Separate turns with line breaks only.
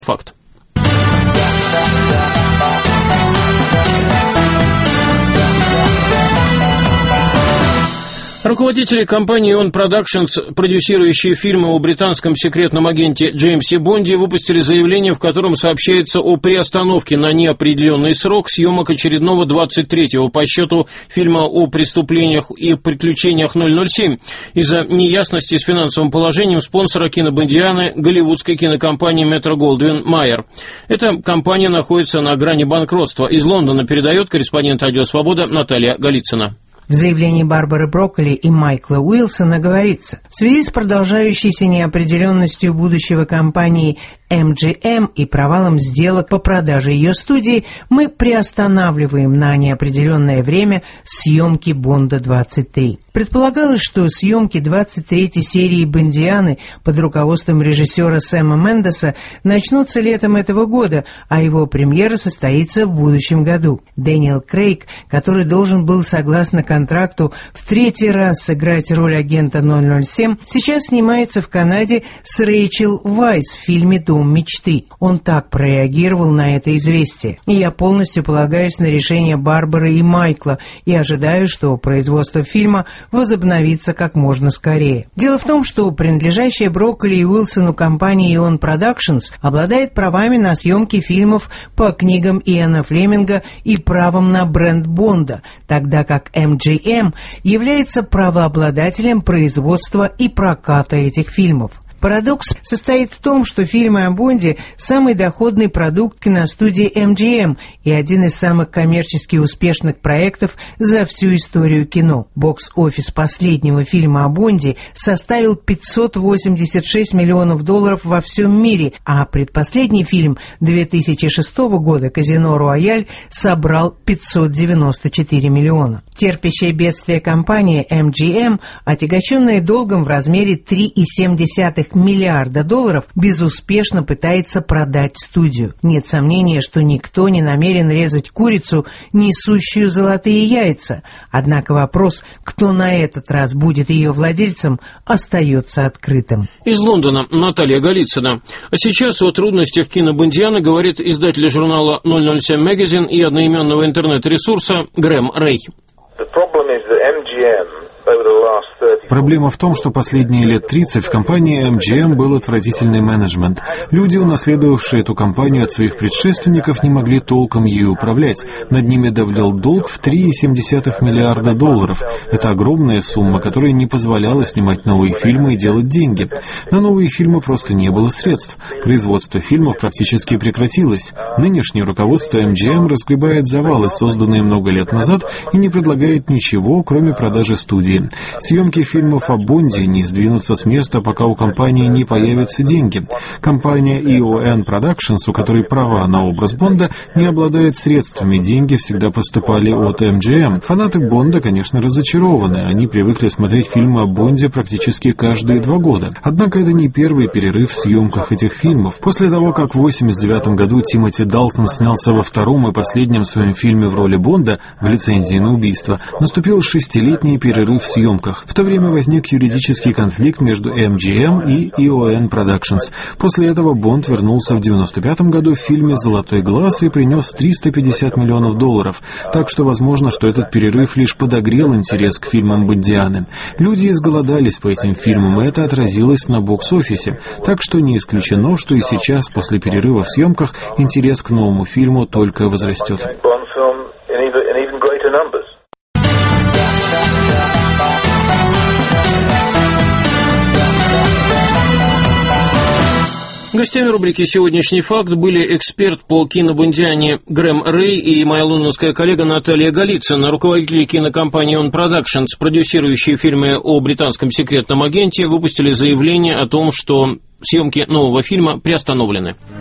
Факт. Руководители компании Eon Productions, продюсирующие фильмы о британском секретном агенте Джеймсе Бонде, выпустили заявление, в котором сообщается о приостановке на неопределенный срок съемок очередного 23-го по счету фильма о преступлениях и приключениях 007 из-за неясности с финансовым положением спонсора кинобондианы голливудской кинокомпании Метро-Голдвин-Майер. Эта компания находится на грани банкротства. Из Лондона передает корреспондент «Радио Свобода» Наталья Голицына.
В заявлении Барбары Брокколи и Майкла Уилсона говорится: в связи с продолжающейся неопределенностью будущего компании MGM и провалом сделок по продаже ее студии, мы приостанавливаем на неопределенное время съемки Бонда-23. Предполагалось, что съемки 23-й серии «Бондианы» под руководством режиссера Сэма Мендеса начнутся летом этого года, а его премьера состоится в будущем году. Дэниел Крейг, который должен был, согласно контракту, в третий раз сыграть роль агента 007, сейчас снимается в Канаде с Рэйчел Вайс в фильме «Дом мечты». Он так прореагировал на это известие. И я полностью полагаюсь на решение Барбары и Майкла и ожидаю, что производство фильма возобновится как можно скорее. Дело в том, что принадлежащая Брокколи и Уилсону компания Eon Productions обладает правами на съемки фильмов по книгам Иэна Флеминга и правом на бренд Бонда, тогда как MGM является правообладателем производства и проката этих фильмов. Парадокс состоит в том, что фильмы о Бонде – самый доходный продукт киностудии MGM и один из самых коммерчески успешных проектов за всю историю кино. Бокс-офис последнего фильма о Бонде составил $586 миллионов во всем мире, а предпоследний фильм 2006 года «Казино Рояль» собрал $594 миллиона. Терпящая бедствие компания MGM, отягощенная долгом в размере $3,7 миллиарда, безуспешно пытается продать студию. Нет сомнения, что никто не намерен резать курицу, несущую золотые яйца. Однако вопрос, кто на этот раз будет ее владельцем, остается открытым.
Из Лондона Наталья Голицына. А сейчас о трудностях кинобондианы говорит издатель журнала 007 Magazine и одноименного интернет-ресурса Грэм Рэй.
Проблема в том, что последние лет 30 в компании MGM был отвратительный менеджмент. Люди, унаследовавшие эту компанию от своих предшественников, не могли толком ею управлять. Над ними давлел долг в $3,7 миллиарда. Это огромная сумма, которая не позволяла снимать новые фильмы и делать деньги. На новые фильмы просто не было средств. Производство фильмов практически прекратилось. Нынешнее руководство MGM разгребает завалы, созданные много лет назад, и не предлагает ничего, кроме продажи студии. Съемки фильмов о Бонде не сдвинутся с места, пока у компании не появятся деньги. Компания Eon Productions, у которой права на образ Бонда, не обладает средствами. Деньги всегда поступали от MGM. Фанаты Бонда, конечно, разочарованы. Они привыкли смотреть фильмы о Бонде практически каждые 2 года. Однако это не первый перерыв в съемках этих фильмов. После того, как в 1989 году Тимоти Далтон снялся во втором и последнем своем фильме в роли Бонда в «Лицензии на убийство», наступил 6-летний перерыв в съемках. В то время возник юридический конфликт между MGM и Eon Productions. После этого Бонд вернулся в 1995 году в фильме «Золотой глаз» и принес $350 миллионов. Так что возможно, что этот перерыв лишь подогрел интерес к фильмам Бондианы. Люди изголодались по этим фильмам, и это отразилось на бокс-офисе. Так что не исключено, что и сейчас, после перерыва в съемках, интерес к новому фильму только возрастет.
Гостями рубрики «Сегодняшний факт» были эксперт по кинобондиане Грэм Рэй и моя лондонская коллега Наталья Голицына, руководители кинокомпании Eon Productions, продюсирующие фильмы о британском секретном агенте, выпустили заявление о том, что съемки нового фильма приостановлены.